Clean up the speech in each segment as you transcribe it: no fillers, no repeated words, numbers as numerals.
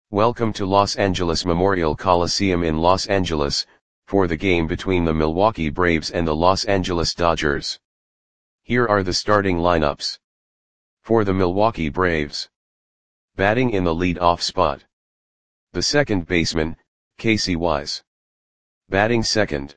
Welcome to Los Angeles Memorial Coliseum in Los Angeles, for the game between the Milwaukee Braves and the Los Angeles Dodgers. Here are the starting lineups. For the Milwaukee Braves. Batting in the lead-off spot. The second baseman, Casey Wise. Batting second.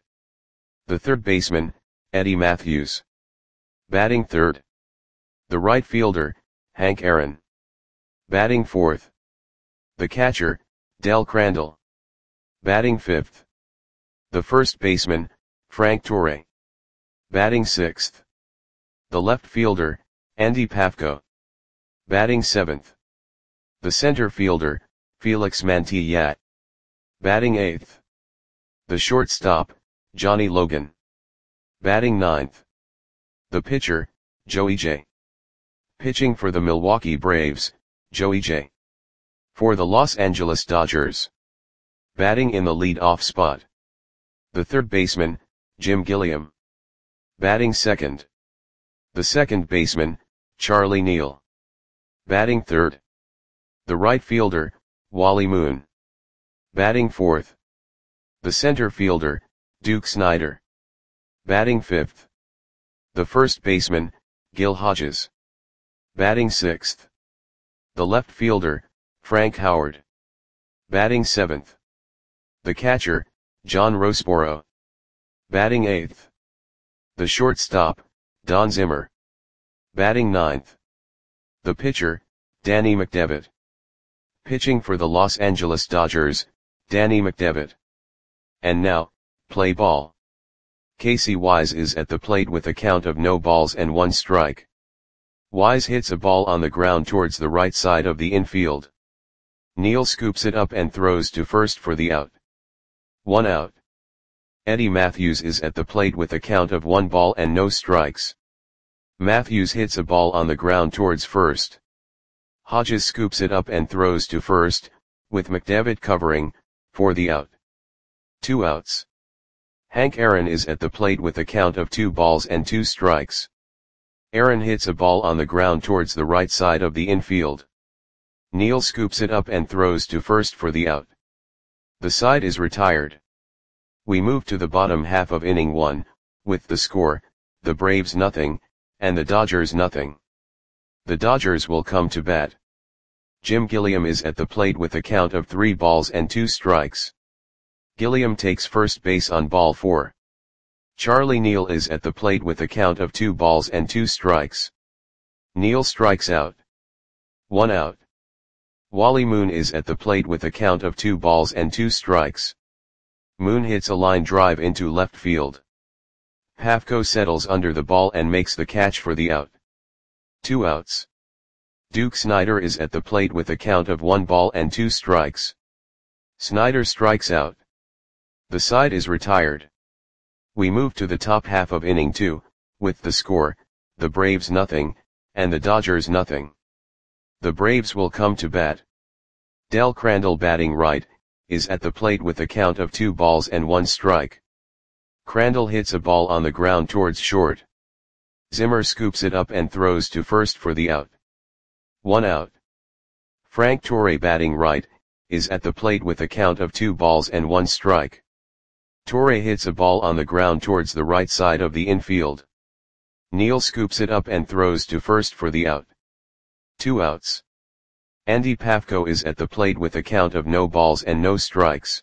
The third baseman, Eddie Mathews. Batting third. The right fielder, Hank Aaron. Batting fourth. The catcher, Del Crandall. Batting fifth. The first baseman, Frank Torre. Batting sixth. The left fielder, Andy Pafko. Batting seventh. The center fielder, Felix Mantilla. Batting eighth. The shortstop, Johnny Logan. Batting ninth. The pitcher, Joey J. Pitching for the Milwaukee Braves, Joey J. For the Los Angeles Dodgers. Batting in the lead-off spot. The third baseman, Jim Gilliam. Batting second. The second baseman, Charlie Neal. Batting third. The right fielder, Wally Moon. Batting fourth. The center fielder, Duke Snider. Batting fifth. The first baseman, Gil Hodges. Batting sixth. The left fielder, Frank Howard. Batting seventh. The catcher, John Roseboro. Batting eighth. The shortstop, Don Zimmer. Batting ninth. The pitcher, Danny McDevitt. Pitching for the Los Angeles Dodgers, Danny McDevitt. And now, play ball. Casey Wise is at the plate with a count of no balls and one strike. Wise hits a ball on the ground towards the right side of the infield. Neal scoops it up and throws to first for the out. 1 out. Eddie Mathews is at the plate with a count of 1 ball and no strikes. Mathews hits a ball on the ground towards first. Hodges scoops it up and throws to first, with McDevitt covering, for the out. 2 outs. Hank Aaron is at the plate with a count of 2 balls and 2 strikes. Aaron hits a ball on the ground towards the right side of the infield. Neal scoops it up and throws to first for the out. The side is retired. We move to the bottom half of inning 1, with the score, the Braves nothing, and the Dodgers nothing. The Dodgers will come to bat. Jim Gilliam is at the plate with a count of 3 balls and 2 strikes. Gilliam takes first base on ball 4. Charlie Neal is at the plate with a count of 2 balls and 2 strikes. Neal strikes out. 1 out. Wally Moon is at the plate with a count of 2 balls and 2 strikes. Moon hits a line drive into left field. Pafko settles under the ball and makes the catch for the out. 2 outs. Duke Snider is at the plate with a count of 1 ball and 2 strikes. Snider strikes out. The side is retired. We move to the top half of inning 2, with the score, the Braves nothing, and the Dodgers nothing. The Braves will come to bat. Del Crandall batting right, is at the plate with a count of 2 balls and 1 strike. Crandall hits a ball on the ground towards short. Zimmer scoops it up and throws to first for the out. 1 out. Frank Torre batting right, is at the plate with a count of 2 balls and 1 strike. Torre hits a ball on the ground towards the right side of the infield. Neal scoops it up and throws to first for the out. 2 outs. Andy Pafko is at the plate with a count of no balls and no strikes.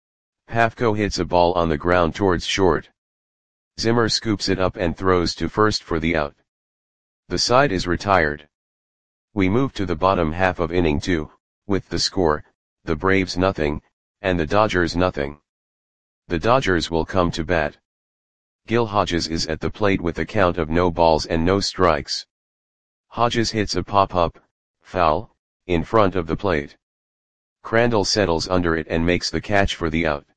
Pafko hits a ball on the ground towards short. Zimmer scoops it up and throws to first for the out. The side is retired. We move to the bottom half of inning 2, with the score, the Braves nothing, and the Dodgers nothing. The Dodgers will come to bat. Gil Hodges is at the plate with a count of no balls and no strikes. Hodges hits a pop-up, foul, in front of the plate. Crandall settles under it and makes the catch for the out.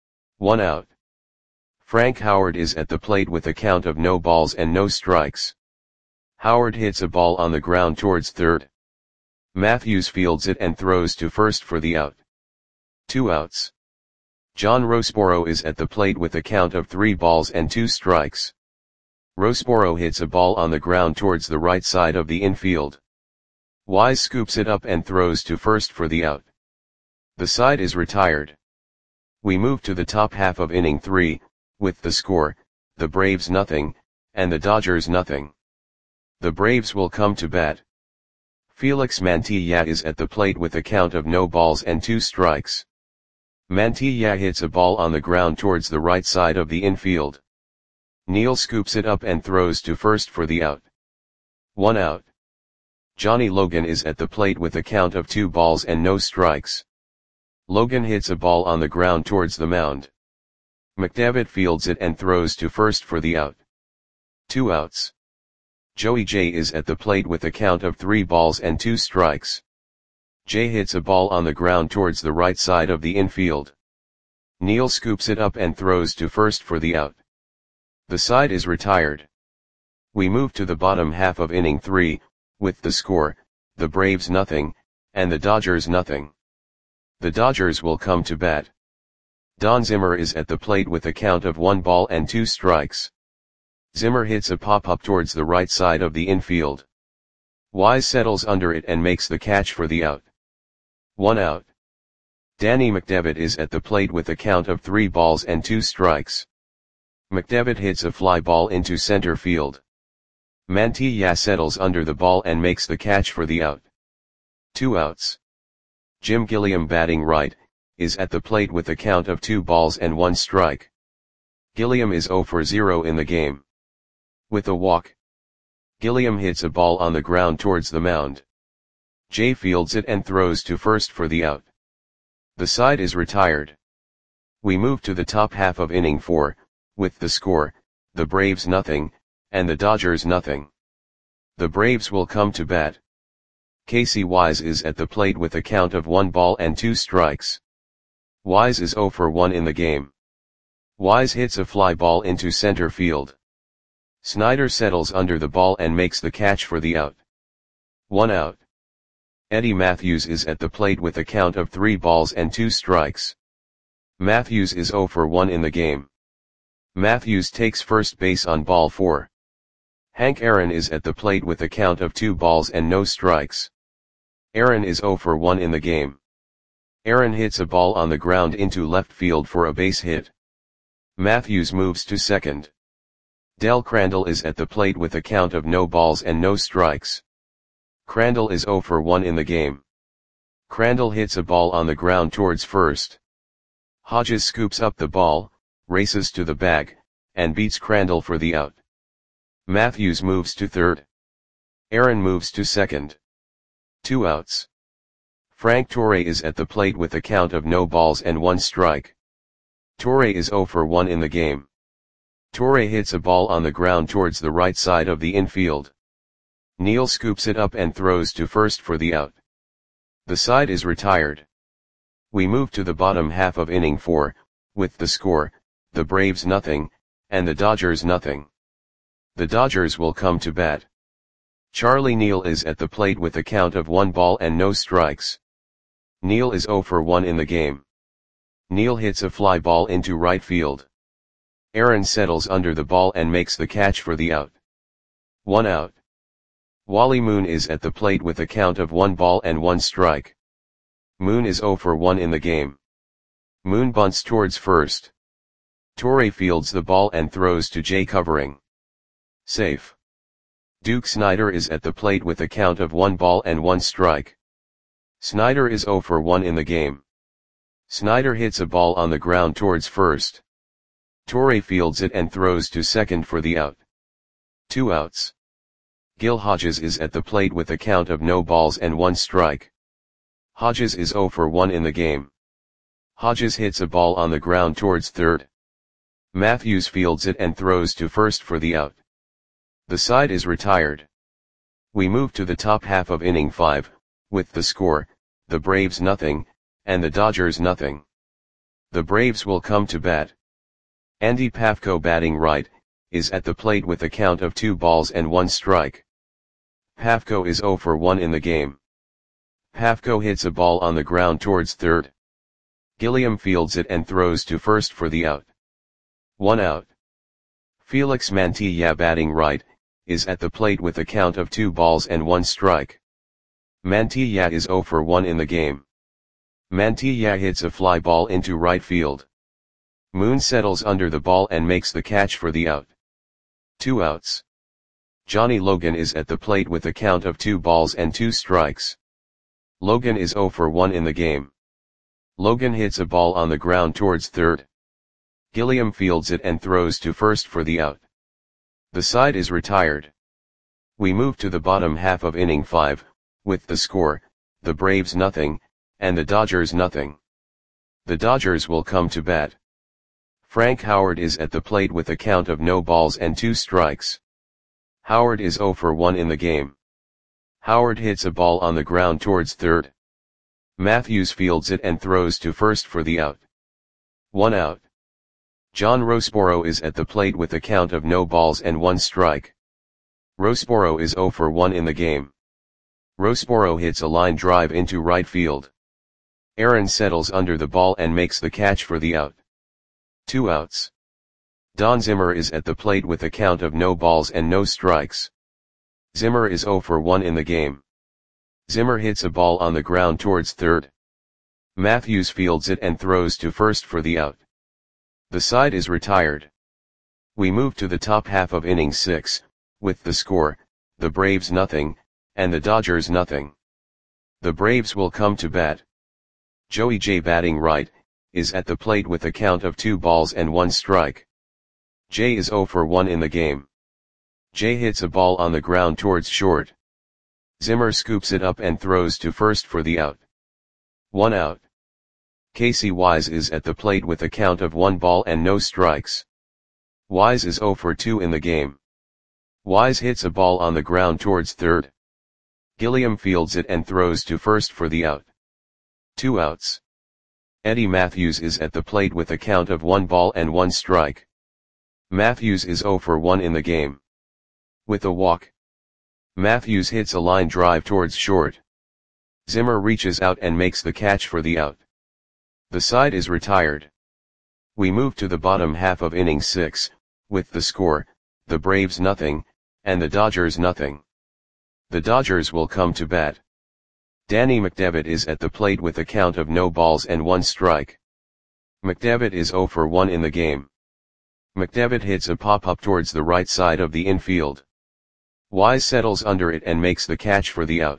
1 out. Frank Howard is at the plate with a count of no balls and no strikes. Howard hits a ball on the ground towards third. Mathews fields it and throws to first for the out. 2 outs. John Roseboro is at the plate with a count of 3 balls and 2 strikes. Roseboro hits a ball on the ground towards the right side of the infield. Wise scoops it up and throws to first for the out. The side is retired. We move to the top half of inning 3, with the score, the Braves nothing, and the Dodgers nothing. The Braves will come to bat. Felix Mantilla is at the plate with a count of no balls and 2 strikes. Mantilla hits a ball on the ground towards the right side of the infield. Neal scoops it up and throws to first for the out. 1 out. Johnny Logan is at the plate with a count of 2 balls and no strikes. Logan hits a ball on the ground towards the mound. McDevitt fields it and throws to first for the out. 2 outs. Joey J is at the plate with a count of 3 balls and 2 strikes. J hits a ball on the ground towards the right side of the infield. Neal scoops it up and throws to first for the out. The side is retired. We move to the bottom half of inning 3, with the score, the Braves nothing, and the Dodgers nothing. The Dodgers will come to bat. Don Zimmer is at the plate with a count of 1 ball and 2 strikes. Zimmer hits a pop-up towards the right side of the infield. Wise settles under it and makes the catch for the out. 1 out. Danny McDevitt is at the plate with a count of 3 balls and 2 strikes. McDevitt hits a fly ball into center field. Mantilla settles under the ball and makes the catch for the out. 2 outs. Jim Gilliam, batting right, is at the plate with a count of 2 balls and 1 strike. Gilliam is 0 for 0 in the game. With a walk, Gilliam hits a ball on the ground towards the mound. Jay fields it and throws to first for the out. The side is retired. We move to the top half of inning 4, with the score, the Braves nothing, and the Dodgers nothing. The Braves will come to bat. Casey Wise is at the plate with a count of 1 ball and 2 strikes. Wise is 0 for 1 in the game. Wise hits a fly ball into center field. Snyder settles under the ball and makes the catch for the out. 1 out. Eddie Matthews is at the plate with a count of 3 balls and 2 strikes. Matthews is 0 for 1 in the game. Matthews takes first base on ball 4. Hank Aaron is at the plate with a count of 2 balls and no strikes. Aaron is 0 for 1 in the game. Aaron hits a ball on the ground into left field for a base hit. Matthews moves to second. Del Crandall is at the plate with a count of no balls and no strikes. Crandall is 0 for 1 in the game. Crandall hits a ball on the ground towards first. Hodges scoops up the ball, races to the bag, and beats Crandall for the out. Matthews moves to third. Aaron moves to second. 2 outs. Frank Torre is at the plate with a count of no balls and 1 strike. Torre is 0 for 1 in the game. Torre hits a ball on the ground towards the right side of the infield. Neal scoops it up and throws to first for the out. The side is retired. We move to the bottom half of inning 4, with the score, the Braves nothing, and the Dodgers nothing. The Dodgers will come to bat. Charlie Neal is at the plate with a count of 1 ball and no strikes. Neal is 0 for 1 in the game. Neal hits a fly ball into right field. Aaron settles under the ball and makes the catch for the out. 1 out. Wally Moon is at the plate with a count of 1 ball and 1 strike. Moon is 0 for 1 in the game. Moon bunts towards first. Torre fields the ball and throws to Jay, covering. Safe. Duke Snider is at the plate with a count of 1 ball and 1 strike. Snider is 0 for 1 in the game. Snider hits a ball on the ground towards first. Torre fields it and throws to second for the out. 2 outs. Gil Hodges is at the plate with a count of no balls and 1 strike. Hodges is 0 for 1 in the game. Hodges hits a ball on the ground towards third. Matthews fields it and throws to first for the out. The side is retired. We move to the top half of inning 5, with the score, the Braves nothing, and the Dodgers nothing. The Braves will come to bat. Andy Pafko, batting right, is at the plate with a count of 2 balls and 1 strike. Pafko is 0 for 1 in the game. Pafko hits a ball on the ground towards third. Gilliam fields it and throws to first for the out. 1 out. Felix Mantilla, batting right, is at the plate with a count of 2 balls and 1 strike. Mantilla is 0 for 1 in the game. Mantilla hits a fly ball into right field. Moon settles under the ball and makes the catch for the out. 2 outs. Johnny Logan is at the plate with a count of 2 balls and 2 strikes. Logan is 0 for 1 in the game. Logan hits a ball on the ground towards third. Gilliam fields it and throws to first for the out. The side is retired. We move to the bottom half of inning 5, with the score, the Braves nothing, and the Dodgers nothing. The Dodgers will come to bat. Frank Howard is at the plate with a count of no balls and 2 strikes. Howard is 0 for 1 in the game. Howard hits a ball on the ground towards third. Matthews fields it and throws to first for the out. 1 out. John Rosboro is at the plate with a count of no balls and 1 strike. Rosboro is 0 for 1 in the game. Rosboro hits a line drive into right field. Aaron settles under the ball and makes the catch for the out. 2 outs. Don Zimmer is at the plate with a count of no balls and no strikes. Zimmer is 0 for 1 in the game. Zimmer hits a ball on the ground towards third. Matthews fields it and throws to first for the out. The side is retired. We move to the top half of inning 6, with the score, the Braves nothing, and the Dodgers nothing. The Braves will come to bat. Joey J batting right, is at the plate with a count of 2 balls and 1 strike. Jay is 0 for 1 in the game. Jay hits a ball on the ground towards short. Zimmer scoops it up and throws to first for the out. 1 out. Casey Wise is at the plate with a count of 1 ball and no strikes. Wise is 0 for 2 in the game. Wise hits a ball on the ground towards third. Gilliam fields it and throws to first for the out. 2 outs. Eddie Matthews is at the plate with a count of 1 ball and 1 strike. Matthews is 0 for 1 in the game. With a walk. Matthews hits a line drive towards short. Zimmer reaches out and makes the catch for the out. The side is retired. We move to the bottom half of inning 6, with the score, the Braves nothing, and the Dodgers nothing. The Dodgers will come to bat. Danny McDevitt is at the plate with a count of no balls and 1 strike. McDevitt is 0 for 1 in the game. McDevitt hits a pop-up towards the right side of the infield. Wise settles under it and makes the catch for the out.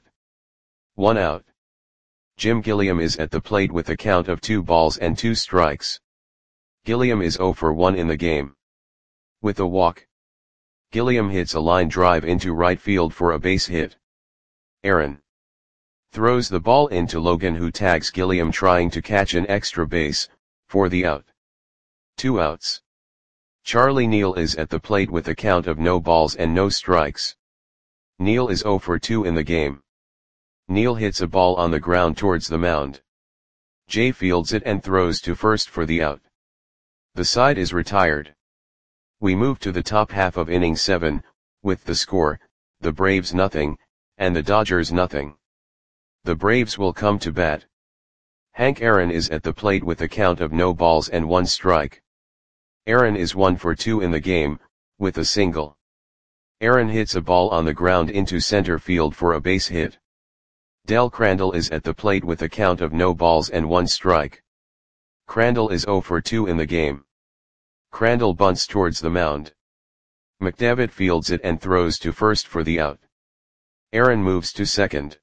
1 out. Jim Gilliam is at the plate with a count of 2 balls and 2 strikes. Gilliam is 0 for 1 in the game. With a walk. Gilliam hits a line drive into right field for a base hit. Aaron throws the ball into Logan, who tags Gilliam trying to catch an extra base, for the out. 2 outs. Charlie Neal is at the plate with a count of no balls and no strikes. Neal is 0 for 2 in the game. Neal hits a ball on the ground towards the mound. Jay fields it and throws to first for the out. The side is retired. We move to the top half of inning 7, with the score, the Braves nothing, and the Dodgers nothing. The Braves will come to bat. Hank Aaron is at the plate with a count of no balls and 1 strike. Aaron is 1 for 2 in the game, with a single. Aaron hits a ball on the ground into center field for a base hit. Del Crandall is at the plate with a count of no balls and 1 strike. Crandall is 0 for 2 in the game. Crandall bunts towards the mound. McDevitt fields it and throws to first for the out. Aaron moves to second.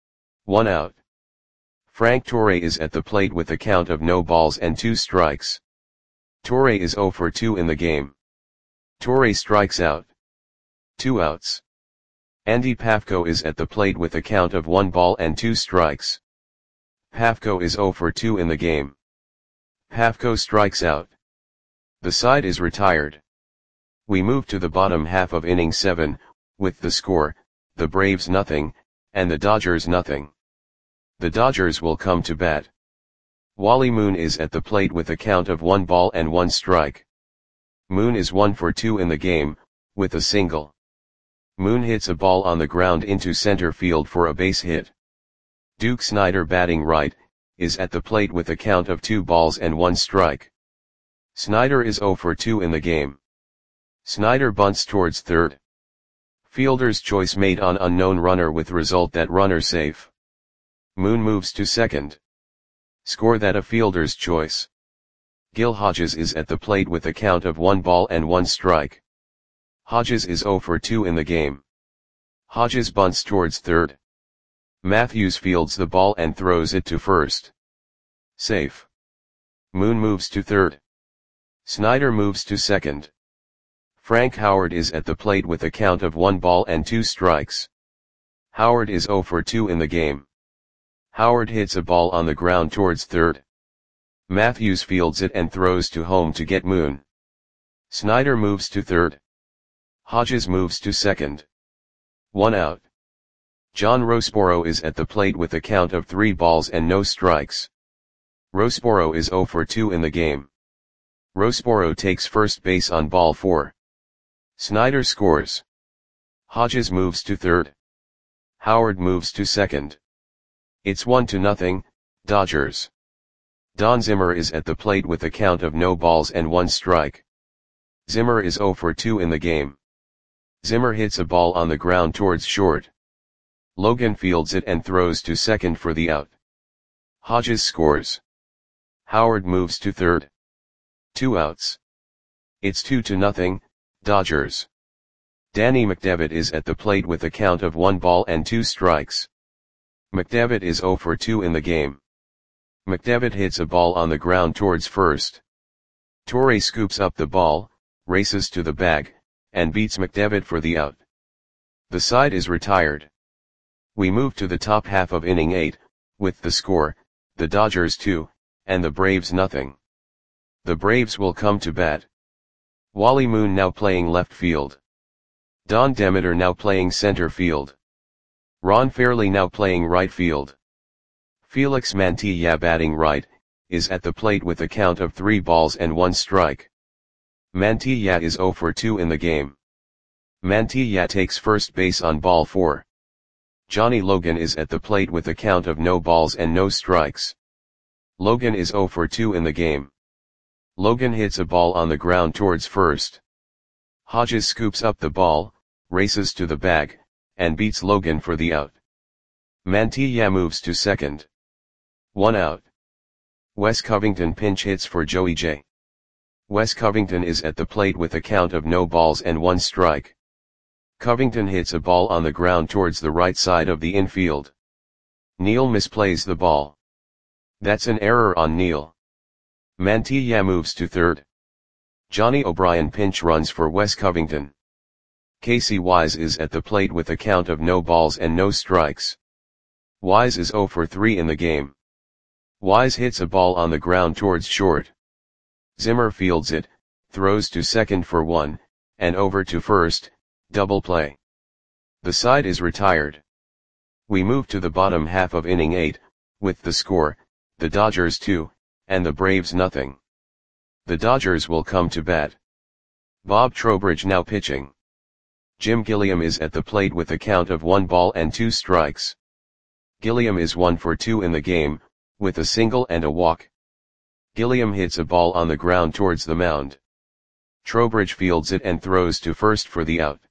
1 out. Frank Torre is at the plate with a count of no balls and 2 strikes. Torre is 0 for 2 in the game. Torre strikes out. 2 outs. Andy Pafko is at the plate with a count of 1 ball and 2 strikes. Pafko is 0 for 2 in the game. Pafko strikes out. The side is retired. We move to the bottom half of inning 7, with the score, the Braves nothing, and the Dodgers nothing. The Dodgers will come to bat. Wally Moon is at the plate with a count of 1 ball and 1 strike. Moon is 1 for 2 in the game, with a single. Moon hits a ball on the ground into center field for a base hit. Duke Snider batting right, is at the plate with a count of 2 balls and 1 strike. Snider is 0 for 2 in the game. Snider bunts towards third. Fielder's choice made on unknown runner with result that runner safe. Moon moves to second. Score that a fielder's choice. Gil Hodges is at the plate with a count of 1 ball and 1 strike. Hodges is 0 for 2 in the game. Hodges bunts towards third. Matthews fields the ball and throws it to first. Safe. Moon moves to third. Snyder moves to second. Frank Howard is at the plate with a count of 1 ball and 2 strikes. Howard is 0 for 2 in the game. Howard hits a ball on the ground towards third. Matthews fields it and throws to home to get Moon. Snyder moves to third. Hodges moves to second. 1 out. John Roseboro is at the plate with a count of 3 balls and no strikes. Roseboro is 0 for 2 in the game. Roseboro takes first base on ball 4. Snyder scores. Hodges moves to third. Howard moves to second. It's 1-0, Dodgers. Don Zimmer is at the plate with a count of no balls and 1 strike. Zimmer is 0 for 2 in the game. Zimmer hits a ball on the ground towards short. Logan fields it and throws to second for the out. Hodges scores. Howard moves to third. 2 outs. It's 2-0, Dodgers. Danny McDevitt is at the plate with a count of 1 ball and 2 strikes. McDevitt is 0 for 2 in the game. McDevitt hits a ball on the ground towards first. Torre scoops up the ball, races to the bag, and beats McDevitt for the out. The side is retired. We move to the top half of inning 8, with the score, the Dodgers 2, and the Braves 0. The Braves will come to bat. Wally Moon now playing left field. Don Demeter now playing center field. Ron Fairly now playing right field. Felix Mantilla batting right, is at the plate with a count of 3 balls and 1 strike. Mantilla is 0 for 2 in the game. Mantilla takes first base on ball 4. Johnny Logan is at the plate with a count of no balls and no strikes. Logan is 0 for 2 in the game. Logan hits a ball on the ground towards first. Hodges scoops up the ball, races to the bag, and beats Logan for the out. Mantilla moves to second. 1 out. Wes Covington pinch hits for Joey J. Wes Covington is at the plate with a count of no balls and 1 strike. Covington hits a ball on the ground towards the right side of the infield. Neal misplays the ball. That's an error on Neal. Mantilla moves to third. Johnny O'Brien pinch runs for Wes Covington. Casey Wise is at the plate with a count of no balls and no strikes. Wise is 0 for 3 in the game. Wise hits a ball on the ground towards short. Zimmer fields it, throws to second for 1, and over to first, double play. The side is retired. We move to the bottom half of inning 8, with the score, the Dodgers 2, and the Braves 0. The Dodgers will come to bat. Bob Trowbridge now pitching. Jim Gilliam is at the plate with a count of 1 ball and 2 strikes. Gilliam is 1 for 2 in the game, with a single and a walk. Gilliam hits a ball on the ground towards the mound. Trowbridge fields it and throws to first for the out.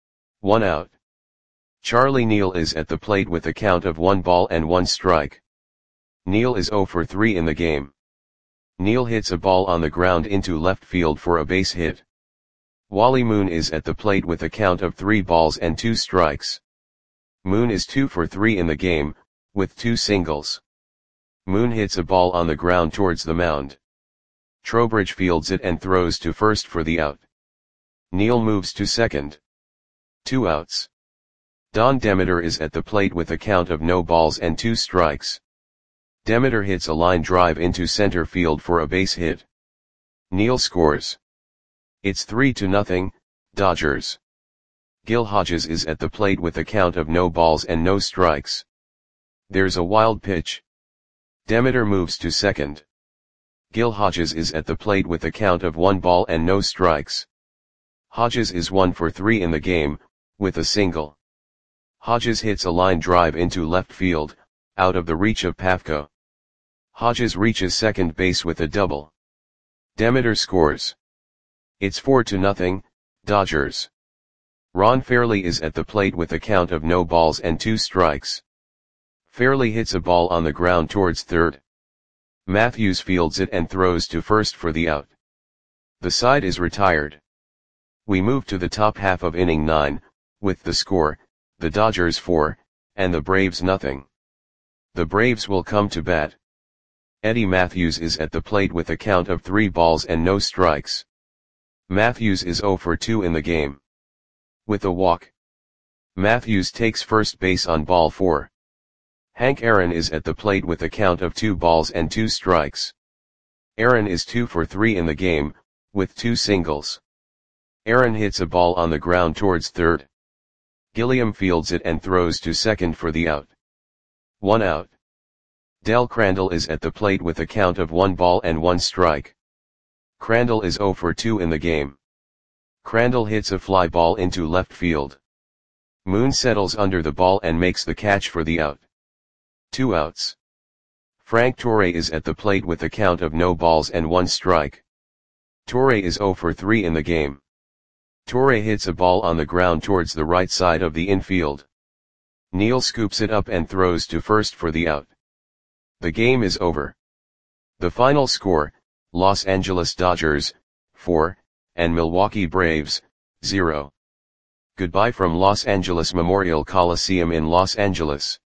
1 out. Charlie Neal is at the plate with a count of 1 ball and 1 strike. Neal is 0 for 3 in the game. Neal hits a ball on the ground into left field for a base hit. Wally Moon is at the plate with a count of 3 balls and 2 strikes. Moon is 2 for 3 in the game, with 2 singles. Moon hits a ball on the ground towards the mound. Trowbridge fields it and throws to first for the out. Neal moves to second. 2 outs. Don Demeter is at the plate with a count of no balls and 2 strikes. Demeter hits a line drive into center field for a base hit. Neal scores. It's 3-0, Dodgers. Gil Hodges is at the plate with a count of no balls and no strikes. There's a wild pitch. Demeter moves to second. Gil Hodges is at the plate with a count of 1 ball and no strikes. Hodges is 1 for 3 in the game, with a single. Hodges hits a line drive into left field, out of the reach of Pafko. Hodges reaches second base with a double. Demeter scores. It's 4-0, Dodgers. Ron Fairly is at the plate with a count of no balls and 2 strikes. Fairly hits a ball on the ground towards third. Matthews fields it and throws to first for the out. The side is retired. We move to the top half of inning 9, with the score, the Dodgers 4, and the Braves nothing. The Braves will come to bat. Eddie Matthews is at the plate with a count of 3 balls and no strikes. Matthews is 0 for 2 in the game. With a walk, Matthews takes first base on ball 4. Hank Aaron is at the plate with a count of 2 balls and 2 strikes. Aaron is 2 for 3 in the game, with 2 singles. Aaron hits a ball on the ground towards third. Gilliam fields it and throws to second for the out. 1 out. Del Crandall is at the plate with a count of 1 ball and 1 strike. Crandall is 0 for 2 in the game. Crandall hits a fly ball into left field. Moon settles under the ball and makes the catch for the out. 2 outs. Frank Torre is at the plate with a count of no balls and 1 strike. Torre is 0 for 3 in the game. Torre hits a ball on the ground towards the right side of the infield. Neal scoops it up and throws to first for the out. The game is over. The final score, Los Angeles Dodgers, 4, and Milwaukee Braves, 0. Goodbye from Los Angeles Memorial Coliseum in Los Angeles.